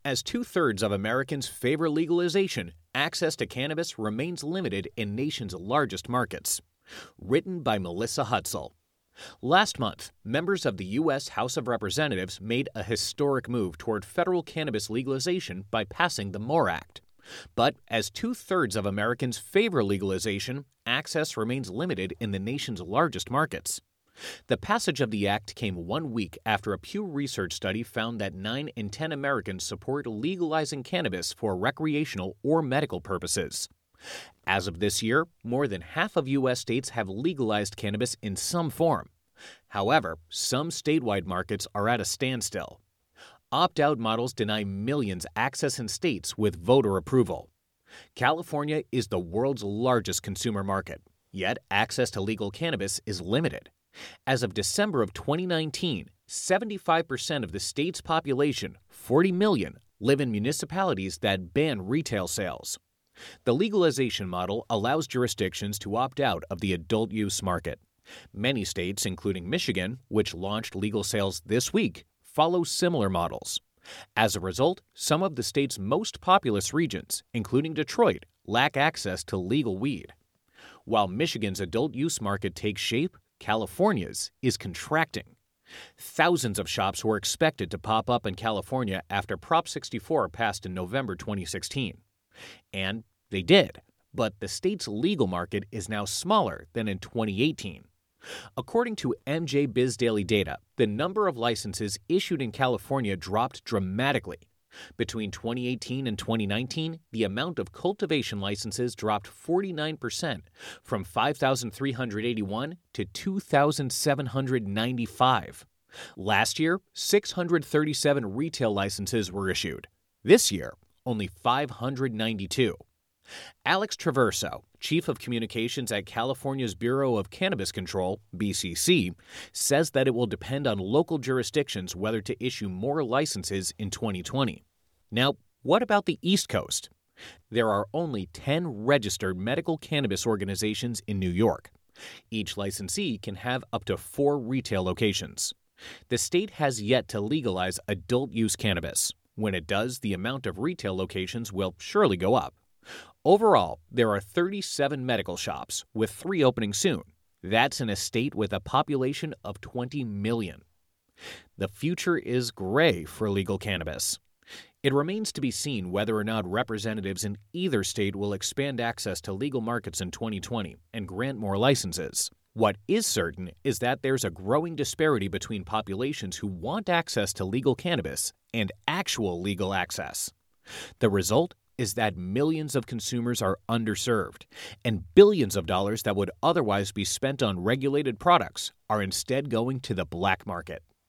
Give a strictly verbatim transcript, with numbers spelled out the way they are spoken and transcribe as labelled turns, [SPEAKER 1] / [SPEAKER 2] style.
[SPEAKER 1] As two-thirds of Americans favor legalization, access to cannabis remains limited in nation's largest markets. Written by Melissa Hutzel. Last month, members of the U S House of Representatives made a historic move toward federal cannabis legalization by passing the MORE Act. But as two-thirds of Americans favor legalization, access remains limited in the nation's largest markets. The passage of the act came one week after a Pew Research study found that nine in ten Americans support legalizing cannabis for recreational or medical purposes. As of this year, more than half of U S states have legalized cannabis in some form. However, some statewide markets are at a standstill. Opt-out models deny millions access in states with voter approval. California is the world's largest consumer market, yet access to legal cannabis is limited. As of December of twenty nineteen, seventy-five percent of the state's population, forty million, live in municipalities that ban retail sales. The legalization model allows jurisdictions to opt out of the adult use market. Many states, including Michigan, which launched legal sales this week, follow similar models. As a result, some of the state's most populous regions, including Detroit, lack access to legal weed. While Michigan's adult use market takes shape, California's is contracting. Thousands of shops were expected to pop up in California after Prop sixty-four passed in November twenty sixteen. And they did, but the state's legal market is now smaller than in twenty eighteen. According to M J Biz Daily data, the number of licenses issued in California dropped dramatically. Between twenty eighteen and twenty nineteen, the amount of cultivation licenses dropped forty-nine percent, from five thousand three hundred eighty-one to two thousand seven hundred ninety-five. Last year, six hundred thirty-seven retail licenses were issued. This year, only five hundred ninety-two. Alex Traverso, Chief of Communications at California's Bureau of Cannabis Control, B C C, says that it will depend on local jurisdictions whether to issue more licenses in twenty twenty. Now, what about the East Coast? There are only ten registered medical cannabis organizations in New York. Each licensee can have up to four retail locations. The state has yet to legalize adult use cannabis. When it does, the amount of retail locations will surely go up. Overall, there are thirty-seven medical shops, with three opening soon. That's in a state with a population of twenty million. The future is gray for legal cannabis. It remains to be seen whether or not representatives in either state will expand access to legal markets in twenty twenty and grant more licenses. What is certain is that there's a growing disparity between populations who want access to legal cannabis and actual legal access. The result is that millions of consumers are underserved, and billions of dollars that would otherwise be spent on regulated products are instead going to the black market.